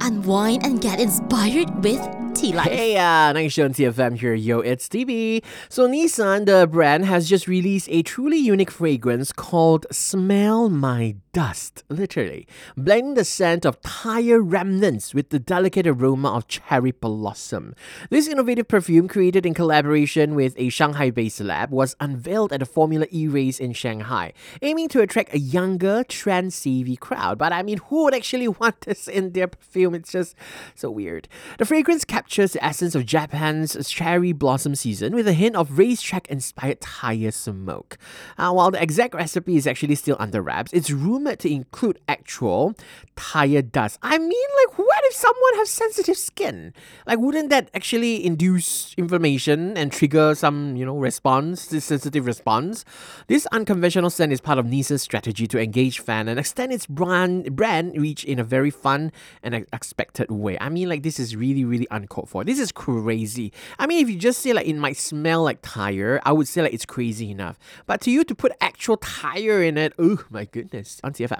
unwind and get inspired with Tea Life. Hey, nice show on TFM here. Yo, it's TB. So Nissan, the brand, has just released a truly unique fragrance called Smell My Dust, literally, blending the scent of tire remnants with the delicate aroma of cherry blossom. This innovative perfume, created in collaboration with a Shanghai-based lab, was unveiled at the Formula E race in Shanghai, aiming to attract a younger, trend-savvy crowd. But I mean, who would actually want this in their perfume? It's just so weird. The fragrance captures the essence of Japan's cherry blossom season with a hint of racetrack-inspired tire smoke. While the exact recipe is actually still under wraps, it's rumored to include actual tire dust. I mean, like, what if someone has sensitive skin? Like, wouldn't that actually induce inflammation and trigger some, response, this sensitive response? This unconventional scent is part of Nissan's strategy to engage fans and extend its brand reach in a very fun and unexpected way. I mean, like, this is really, really uncalled for. This is crazy. I mean, if you just say, like, it might smell like tire, I would say, like, it's crazy enough. But to you to put actual tire in it, oh my goodness. On TFM.